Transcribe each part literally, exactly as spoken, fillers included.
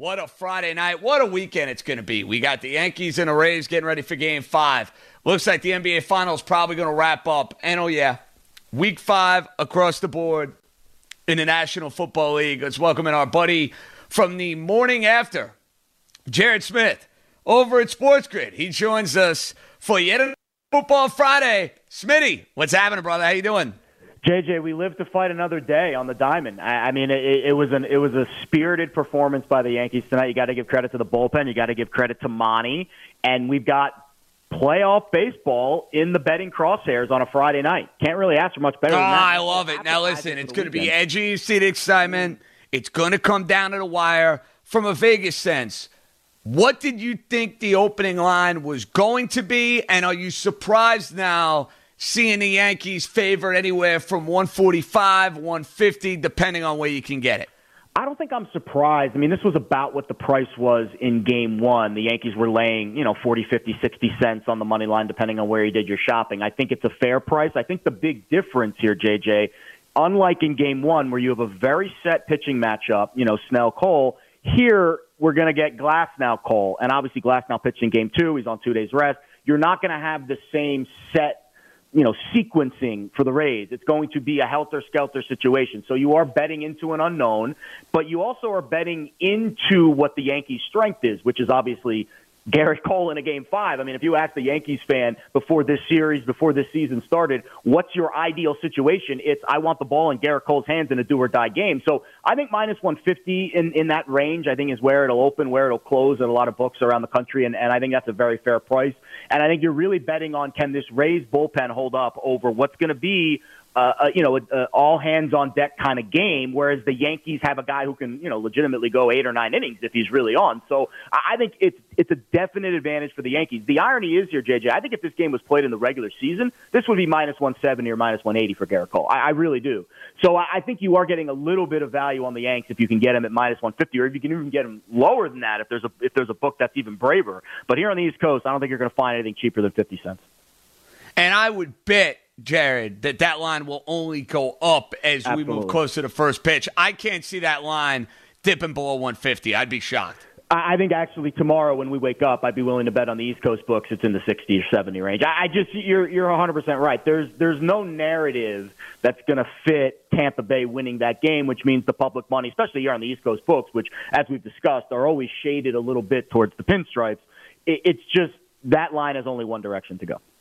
What a Friday night. What a weekend it's going to be. We got the Yankees and the Rays getting ready for game five. Looks like the N B A Finals probably going to wrap up. And, oh, yeah, week five across the board in the National Football League. Let's welcome in our buddy from the morning after, Jared Smith, over at Sports Grid. He joins us for yet another Football Friday. Smitty, what's happening, brother? How you doing? J J, we live to fight another day on the diamond. I, I mean, it, it was an it was a spirited performance by the Yankees tonight. You got to give credit to the bullpen. You got to give credit to Monty, and we've got playoff baseball in the betting crosshairs on a Friday night. Can't really ask for much better Oh, than that. I love it. Now listen, it's going to be edgy. You see the excitement. It's going to come down to the wire. From a Vegas sense, what did you think the opening line was going to be, and are you surprised now seeing the Yankees favored anywhere from one forty-five, one fifty, depending on where you can get it? I don't think I'm surprised. I mean, this was about what the price was in game one. The Yankees were laying, you know, forty, fifty, sixty cents on the money line, depending on where you did your shopping. I think it's a fair price. I think the big difference here, J J, unlike in game one where you have a very set pitching matchup, you know, Snell-Cole, here we're going to get Glasnow-Cole. And obviously Glasnow pitched in game two. He's on two days rest. You're not going to have the same set you know, sequencing for the Rays. It's going to be a helter-skelter situation. So you are betting into an unknown, but you also are betting into what the Yankees' strength is, which is obviously Garrett Cole in a game five. I mean, if you ask the Yankees fan before this series, before this season started, what's your ideal situation? It's I want the ball in Garrett Cole's hands in a do-or-die game. So I think minus one fifty in, in that range, I think, is where it'll open, where it'll close at a lot of books around the country, and, and I think that's a very fair price. And I think you're really betting on can this Rays bullpen hold up over what's going to be Uh, uh, you know, uh, all hands on deck kind of game, whereas the Yankees have a guy who can, you know, legitimately go eight or nine innings if he's really on. So I think it's it's a definite advantage for the Yankees. The irony is here, J J, I think if this game was played in the regular season, this would be minus one seventy or minus one eighty for Garrett Cole. I, I really do. So I, I think you are getting a little bit of value on the Yanks if you can get him at minus one fifty, or if you can even get him lower than that if there's a if there's a book that's even braver. But here on the East Coast, I don't think you're going to find anything cheaper than fifty cents. And I would bet, Jared, that that line will only go up as Absolutely. we move closer to the first pitch. I can't see that line dipping below one fifty. I'd be shocked. I think actually tomorrow when we wake up, I'd be willing to bet on the East Coast books it's in the sixty or seventy range. I just you're you're one hundred percent right. There's there's no narrative that's going to fit Tampa Bay winning that game, which means the public money, especially here on the East Coast books, which as we've discussed are always shaded a little bit towards the pinstripes. It, it's just that line has only one direction to go.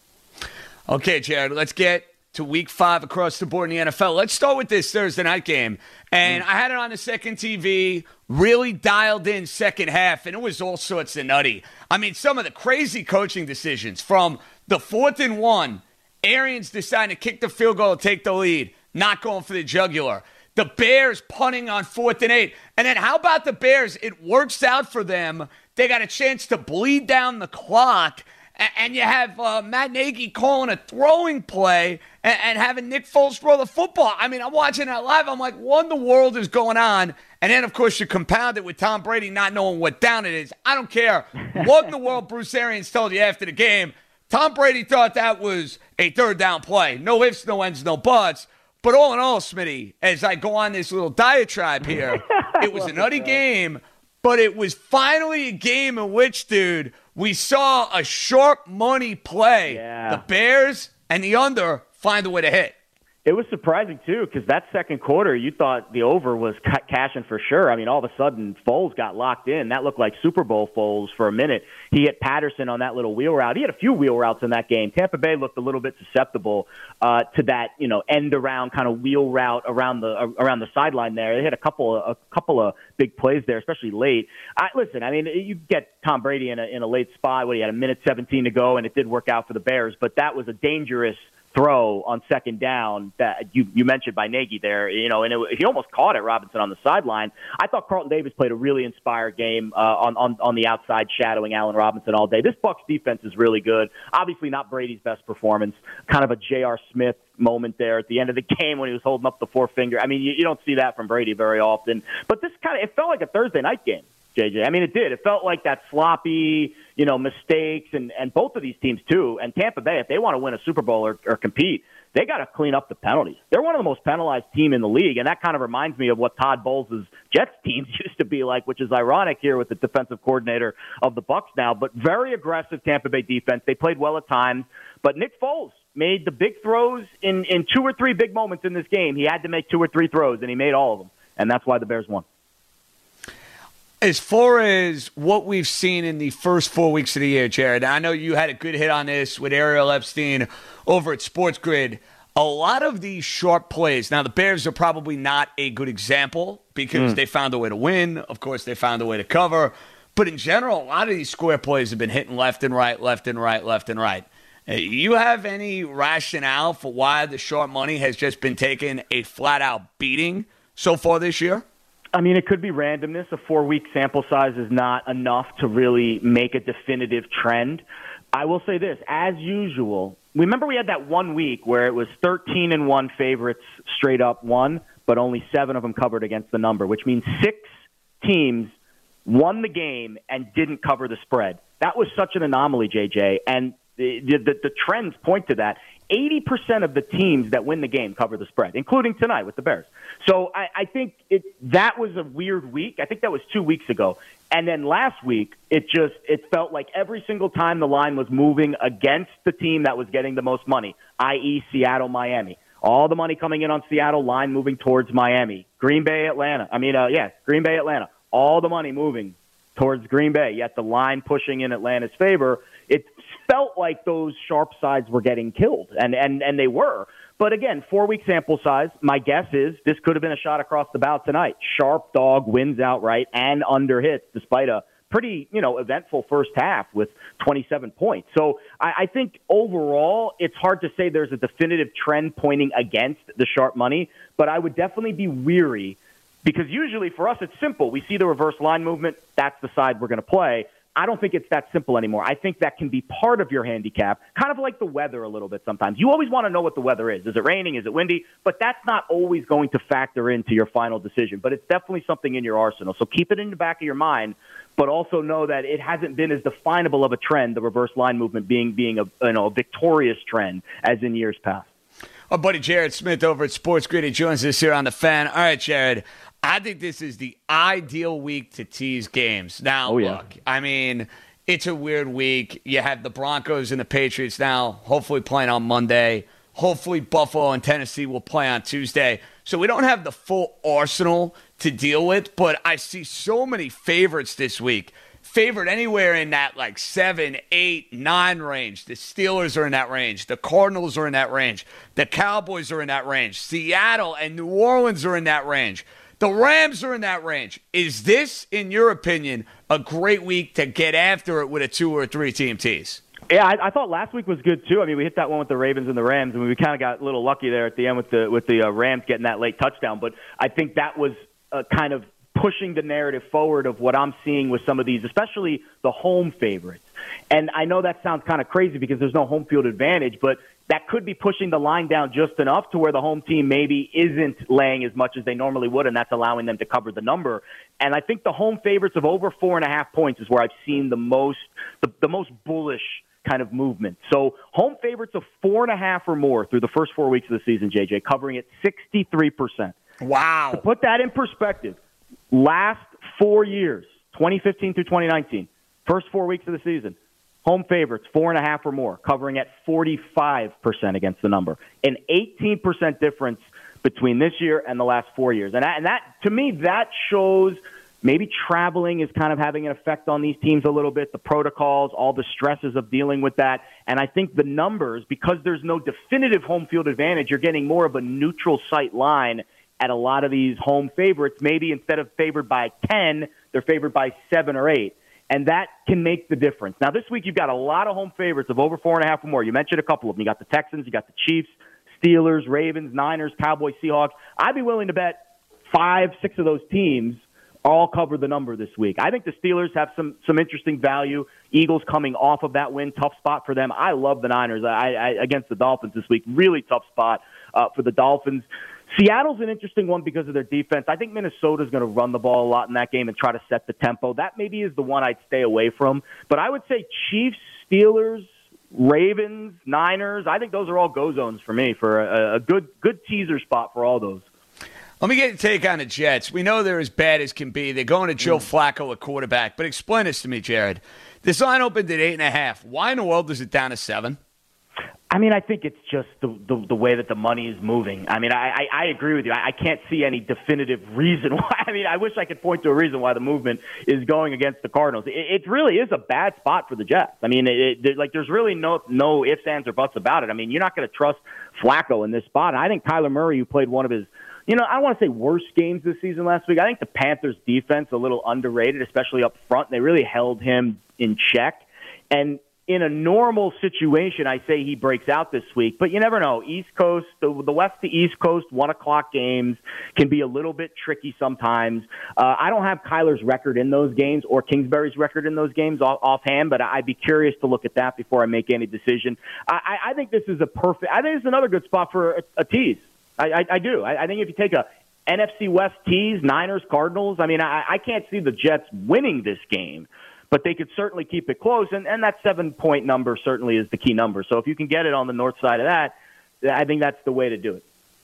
Okay, Jared, let's get to week five across the board in the N F L. Let's start with this Thursday night game. And mm. I had it on the second T V, really dialed in second half, and it was all sorts of nutty. I mean, some of the crazy coaching decisions from the fourth and one, Arians deciding to kick the field goal to take the lead, not going for the jugular. The Bears punting on fourth and eight. And then how about the Bears? It works out for them. They got a chance to bleed down the clock. And you have uh, Matt Nagy calling a throwing play and, and having Nick Foles throw the football. I mean, I'm watching that live. I'm like, what in the world is going on? And then, of course, you compound it with Tom Brady not knowing what down it is. I don't care what in the world Bruce Arians told you after the game. Tom Brady thought that was a third down play. No ifs, no ends, no buts. But all in all, Smitty, as I go on this little diatribe here, it was a nutty game, but it was finally a game in which, dude, we saw a sharp money play. Yeah. The Bears and the under find a way to hit. It was surprising, too, because that second quarter, you thought the over was ca- cashing for sure. I mean, all of a sudden, Foles got locked in. That looked like Super Bowl Foles for a minute. He hit Patterson on that little wheel route. He had a few wheel routes in that game. Tampa Bay looked a little bit susceptible uh, to that, you know, end-around kind of wheel route around the uh, around the sideline there. They had a couple of, a couple of big plays there, especially late. I, listen, I mean, you get Tom Brady in a, in a late spot where he had a minute seventeen to go, and it did work out for the Bears, but that was a dangerous throw on second down that you, you mentioned by Nagy there, you know, and it, he almost caught it, Robinson, on the sideline. I thought Carlton Davis played a really inspired game uh, on, on on the outside, shadowing Allen Robinson all day. This Bucs defense is really good. Obviously not Brady's best performance, kind of a J R. Smith moment there at the end of the game when he was holding up the forefinger. I mean, you, you don't see that from Brady very often. But this kind of, it felt like a Thursday night game, J J. I mean, it did. It felt like that sloppy, you know, mistakes, and, and both of these teams, too. And Tampa Bay, if they want to win a Super Bowl or, or compete, they got to clean up the penalties. They're one of the most penalized team in the league, and that kind of reminds me of what Todd Bowles' Jets teams used to be like, which is ironic here with the defensive coordinator of the Bucs now. But very aggressive Tampa Bay defense. They played well at times. But Nick Foles made the big throws in, in two or three big moments in this game. He had to make two or three throws, and he made all of them. And that's why the Bears won. As far as what we've seen in the first four weeks of the year, Jared, I know you had a good hit on this with Ariel Epstein over at Sports Grid. A lot of these sharp plays. Now, the Bears are probably not a good example because mm. they found a way to win. Of course, they found a way to cover. But in general, a lot of these square plays have been hitting left and right, left and right, left and right. You have any rationale for why the sharp money has just been taking a flat-out beating so far this year? I mean, it could be randomness. A four-week sample size is not enough to really make a definitive trend. I will say this, as usual, remember we had that one week where it was thirteen and one favorites straight up won, but only seven of them covered against the number, which means six teams won the game and didn't cover the spread. That was such an anomaly, J J, and the, the, the trends point to that. eighty percent of the teams that win the game cover the spread, including tonight with the Bears. So I, I think it that was a weird week. I think that was two weeks ago. And then last week, it just it felt like every single time the line was moving against the team that was getting the most money, that is. Seattle, Miami. All the money coming in on Seattle, line moving towards Miami. Green Bay, Atlanta. I mean, uh, yeah, Green Bay, Atlanta. All the money moving towards Green Bay, yet the line pushing in Atlanta's favor. It felt like those sharp sides were getting killed, and, and, and they were. But again, four-week sample size, my guess is this could have been a shot across the bow tonight. Sharp dog wins outright and under hits despite a pretty, you know, eventful first half with twenty-seven points. So I, I think overall it's hard to say there's a definitive trend pointing against the sharp money, but I would definitely be weary because usually for us it's simple. We see the reverse line movement. That's the side we're going to play. I don't think it's that simple anymore. I think that can be part of your handicap, kind of like the weather a little bit sometimes. You always want to know what the weather is. Is it raining? Is it windy? But that's not always going to factor into your final decision. But it's definitely something in your arsenal. So keep it in the back of your mind, but also know that it hasn't been as definable of a trend, the reverse line movement being being a, you know, a victorious trend as in years past. Our buddy Jared Smith over at Sports Grid, he joins us here on The Fan. All right, Jared, I think this is the ideal week to tease games. Now, oh, yeah. look, I mean, it's a weird week. You have the Broncos and the Patriots now hopefully playing on Monday. Hopefully Buffalo and Tennessee will play on Tuesday. So we don't have the full arsenal to deal with, but I see so many favorites this week. Favored anywhere in that like seven, eight, nine range. The Steelers are in that range. The Cardinals are in that range. The Cowboys are in that range. Seattle and New Orleans are in that range. The Rams are in that range. Is this, in your opinion, a great week to get after it with a two or three team tease? Yeah, I, I thought last week was good too. I mean, we hit that one with the Ravens and the Rams, and we kind of got a little lucky there at the end with the with the uh, Rams getting that late touchdown. But I think that was uh, kind of pushing the narrative forward of what I'm seeing with some of these, especially the home favorites. And I know that sounds kind of crazy because there's no home field advantage, but that could be pushing the line down just enough to where the home team maybe isn't laying as much as they normally would, and that's allowing them to cover the number. And I think the home favorites of over four and a half points is where I've seen the most, the, the most bullish kind of movement. So home favorites of four and a half or more through the first four weeks of the season, J J, covering it sixty-three percent. Wow. To put that in perspective, last four years, twenty fifteen through twenty nineteen, first four weeks of the season, home favorites, four and a half or more, covering at forty-five percent against the number. An eighteen percent difference between this year and the last four years. And that, and that, to me, that shows maybe traveling is kind of having an effect on these teams a little bit, the protocols, all the stresses of dealing with that. And I think the numbers, because there's no definitive home field advantage, you're getting more of a neutral sight line at a lot of these home favorites. Maybe instead of favored by ten, they're favored by seven or eight. And that can make the difference. Now, this week you've got a lot of home favorites of over four and a half or more. You mentioned a couple of them. You got the Texans, you got the Chiefs, Steelers, Ravens, Niners, Cowboys, Seahawks. I'd be willing to bet five, six of those teams all cover the number this week. I think the Steelers have some some interesting value. Eagles coming off of that win, tough spot for them. I love the Niners I, I, against the Dolphins this week. Really tough spot uh, for the Dolphins. Seattle's an interesting one because of their defense. I think Minnesota's going to run the ball a lot in that game and try to set the tempo. That maybe is the one I'd stay away from. But I would say Chiefs, Steelers, Ravens, Niners. I think those are all go zones for me for a, a good good teaser spot for all those. Let me get your take on the Jets. We know they're as bad as can be. They're going to Joe Mm. Flacco at quarterback. But explain this to me, Jared. This line opened at eight and a half. Why in the world is it down to seven? I mean, I think it's just the, the the way that the money is moving. I mean, I, I, I agree with you. I, I can't see any definitive reason why. I mean, I wish I could point to a reason why the movement is going against the Cardinals. It, it really is a bad spot for the Jets. I mean, it, it, like there's really no no ifs, ands, or buts about it. I mean, you're not going to trust Flacco in this spot. And I think Kyler Murray, who played one of his, you know, I don't want to say worst games this season last week. I think the Panthers' defense a little underrated, especially up front. They really held him in check. And in a normal situation, I say he breaks out this week, but you never know. East Coast, the, the West to East Coast, one o'clock games can be a little bit tricky sometimes. Uh, I don't have Kyler's record in those games or Kingsbury's record in those games off, offhand, but I'd be curious to look at that before I make any decision. I, I, I think this is a perfect. I think it's another good spot for a, a tease. I, I, I do. I, I think if you take a N F C West tease, Niners, Cardinals. I mean, I, I can't see the Jets winning this game, but they could certainly keep it close, and, and that seven-point number certainly is the key number. So if you can get it on the north side of that, I think that's the way to do it.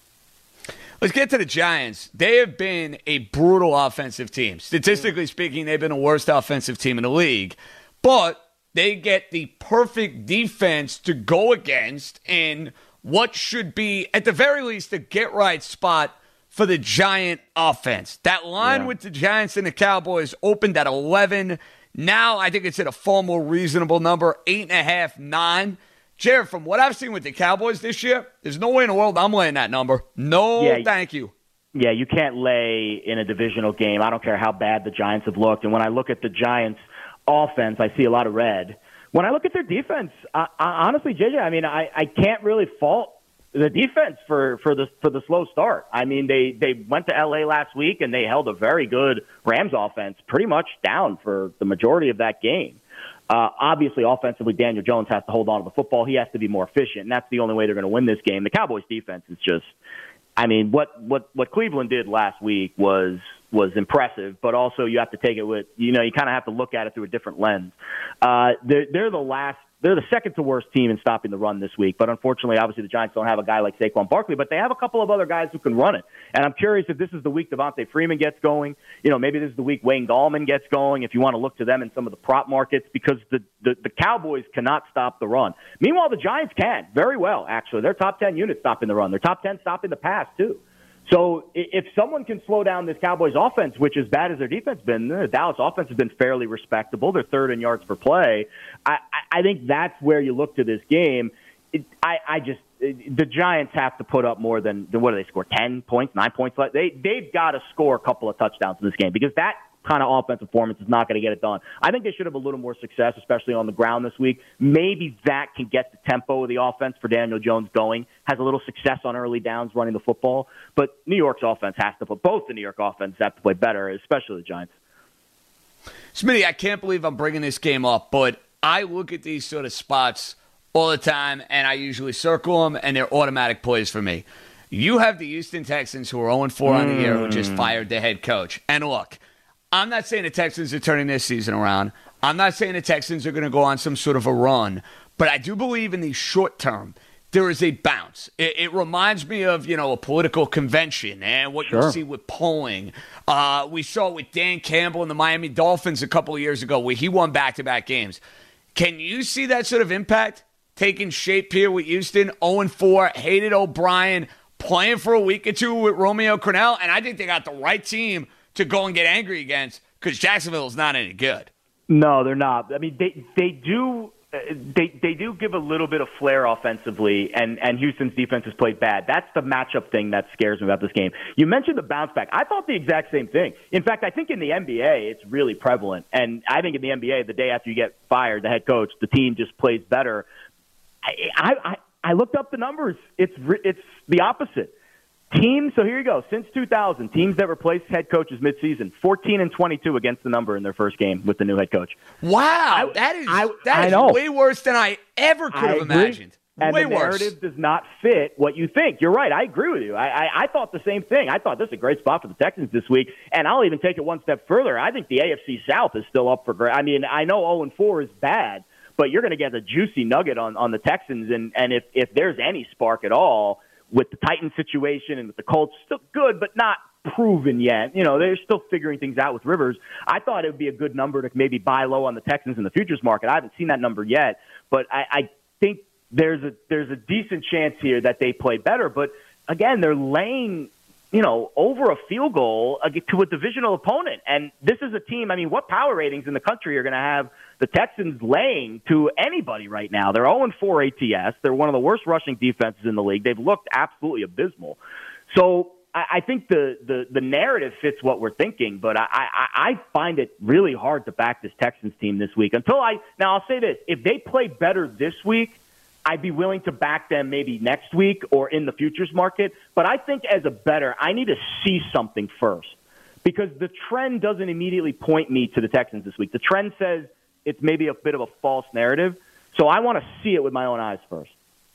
Let's get to the Giants. They have been a brutal offensive team. Statistically speaking, they've been the worst offensive team in the league, but they get the perfect defense to go against in what should be, at the very least, a get-right spot for the Giant offense. That line Yeah. with the Giants and the Cowboys opened at eleven. Now I think it's at a far more reasonable number, eight and a half, nine. Jared, from what I've seen with the Cowboys this year, there's no way in the world I'm laying that number. No, Yeah. thank you. Yeah, you can't lay in a divisional game. I don't care how bad the Giants have looked. And when I look at the Giants' offense, I see a lot of red. When I look at their defense, I, I, honestly, J J, I mean, I, I can't really fault the defense for, for the for the slow start. I mean, they, they went to L A last week and they held a very good Rams offense pretty much down for the majority of that game. Uh, obviously, offensively, Daniel Jones has to hold on to the football. He has to be more efficient, and that's the only way they're going to win this game. The Cowboys' defense is just, I mean, what, what, what Cleveland did last week was was impressive, but also you have to take it with, you know, you kind of have to look at it through a different lens. Uh, they're, they're the last, they're the second to worst team in stopping the run this week, but unfortunately, obviously, the Giants don't have a guy like Saquon Barkley, but they have a couple of other guys who can run it. And I'm curious if this is the week Devontae Freeman gets going. You know, maybe this is the week Wayne Gallman gets going, if you want to look to them in some of the prop markets, because the, the, the Cowboys cannot stop the run. Meanwhile, the Giants can very well, actually. They're top ten units stopping the run. They're top ten stopping the pass, too. So if someone can slow down this Cowboys offense, which as bad as their defense has been, the Dallas offense has been fairly respectable. They're third in yards per play. I, I think that's where you look to this game. It, I, I just it, the Giants have to put up more than, than what do they score? Ten points, nine points. They they've got to score a couple of touchdowns in this game because that kind of offensive performance is not going to get it done. I think they should have a little more success, especially on the ground this week. Maybe that can get the tempo of the offense for Daniel Jones going. Has a little success on early downs running the football. But New York's offense has to put, both the New York offenses have to play better, especially the Giants. Smitty, I can't believe I'm bringing this game up, but I look at these sort of spots all the time, and I usually circle them, and they're automatic plays for me. You have the Houston Texans, who are oh and four on the year, who just fired their head coach. And look, I'm not saying the Texans are turning their season around. I'm not saying the Texans are going to go on some sort of a run. But I do believe in the short term, there is a bounce. It, it reminds me of, you know, a political convention and what Sure. you see with polling. Uh, we saw it with Dan Campbell and the Miami Dolphins a couple of years ago where he won back-to-back games. Can you see that sort of impact taking shape here with Houston? oh and four, hated O'Brien, playing for a week or two with Romeo Crennel, and I think they got the right team to go and get angry against because Jacksonville is not any good. No, they're not. I mean, they they do uh, they they do give a little bit of flair offensively, and and Houston's defense has played bad. That's the matchup thing that scares me about this game. You mentioned the bounce back. I thought the exact same thing. In fact, I think in the N B A it's really prevalent, and I think in the N B A, the day after you get fired, the head coach, the team just plays better. I I, I I looked up the numbers. It's it's the opposite. Teams, so here you go. Since two thousand, teams that replaced head coaches midseason, fourteen and twenty-two against the number in their first game with the new head coach. Wow, I, that is I, that I is know. way worse than I ever could I have agree. imagined. And way the worse. narrative does not fit what you think. You're right. I agree with you. I, I, I thought the same thing. I thought this is a great spot for the Texans this week, and I'll even take it one step further. I think the A F C South is still up for grabs. I mean, I know oh and four is bad, but you're going to get a juicy nugget on, on the Texans. And, and if, if there's any spark at all with the Titans situation and with the Colts, still good, but not proven yet. You know, they're still figuring things out with Rivers. I thought it would be a good number to maybe buy low on the Texans in the futures market. I haven't seen that number yet, but I, I think there's a there's a decent chance here that they play better. But again, they're laying, you know, over a field goal to a divisional opponent. And this is a team, I mean, what power ratings in the country are going to have the Texans laying to anybody right now? They're oh and four A T S. They're one of the worst rushing defenses in the league. They've looked absolutely abysmal. So I think the, the, the narrative fits what we're thinking, but I, I, I find it really hard to back this Texans team this week. Until I now, I'll say this: if they play better this week, I'd be willing to back them maybe next week or in the futures market. But I think as a bettor, I need to see something first, because the trend doesn't immediately point me to the Texans this week. The trend says it's maybe a bit of a false narrative, so I want to see it with my own eyes first.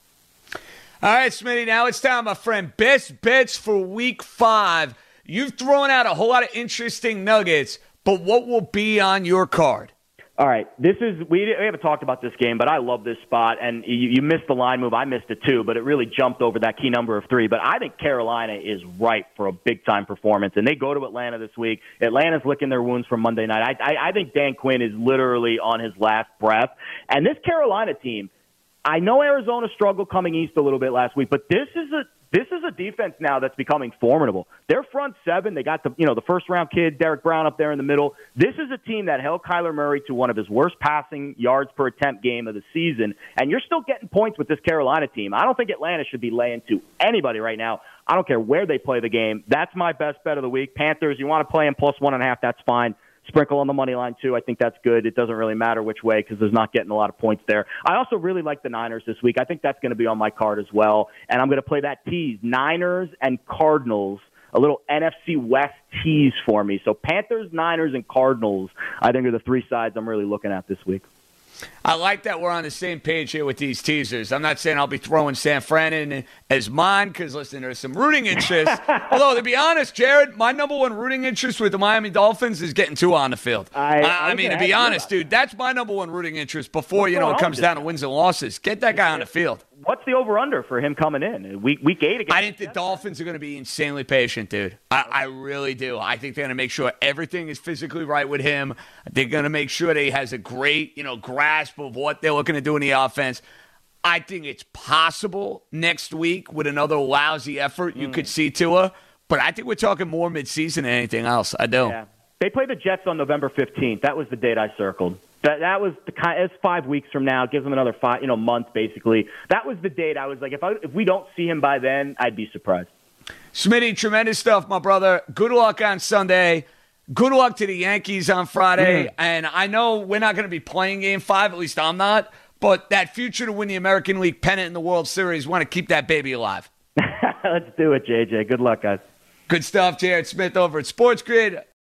All right, Smitty, now it's time, my friend. Best bets for week five. You've thrown out a whole lot of interesting nuggets, but what will be on your card? All right, this is we, we haven't talked about this game, but I love this spot, and you, you missed the line move. I missed it too, but it really jumped over that key number of three. But I think Carolina is ripe for a big-time performance, and they go to Atlanta this week. Atlanta's licking their wounds from Monday night. I, I, I think Dan Quinn is literally on his last breath, and this Carolina team, I know Arizona struggled coming east a little bit last week, but this is a this is a defense now that's becoming formidable. Their front seven, they got the you know the first round kid Derek Brown up there in the middle. This is a team that held Kyler Murray to one of his worst passing yards per attempt game of the season, and you're still getting points with this Carolina team. I don't think Atlanta should be laying to anybody right now. I don't care where they play the game. That's my best bet of the week. Panthers, you want to play them plus one and a half, that's fine. Sprinkle on the money line, too. I think that's good. It doesn't really matter which way because there's not getting a lot of points there. I also really like the Niners this week. I think that's going to be on my card as well. And I'm going to play that tease, Niners and Cardinals, a little N F C West tease for me. So Panthers, Niners, and Cardinals, I think, are the three sides I'm really looking at this week. I like that we're on the same page here with these teasers. I'm not saying I'll be throwing San Fran in as mine because, listen, there's some rooting interest. Although, to be honest, Jared, my number one rooting interest with the Miami Dolphins is getting Tua on the field. I, I, I mean, to be honest, dude, that's my number one rooting interest before, What's you know, it comes down to wins and losses. Get that guy on the field. What's the over-under for him coming in? Week, week eight again. I think the Dolphins are going to be insanely patient, dude. I, I really do. I think they're going to make sure everything is physically right with him. They're going to make sure that he has a great, you know, grasp of what they're looking to do in the offense. I think it's possible next week with another lousy effort you mm. could see Tua, but I think we're talking more midseason than anything else. I do. Yeah. They play the Jets on November fifteenth. That was the date I circled. That that was the kind. It's five weeks from now. It gives them another five, you know, month basically. That was the date. I was like, if I if we don't see him by then, I'd be surprised. Smitty, tremendous stuff, my brother. Good luck on Sunday. Good luck to the Yankees on Friday. Mm. And I know we're not going to be playing Game Five. At least I'm not. But that future to win the American League pennant in the World Series, want to keep that baby alive. Let's do it, J J. Good luck, guys. Good stuff, Jared Smith over at Sports Grid.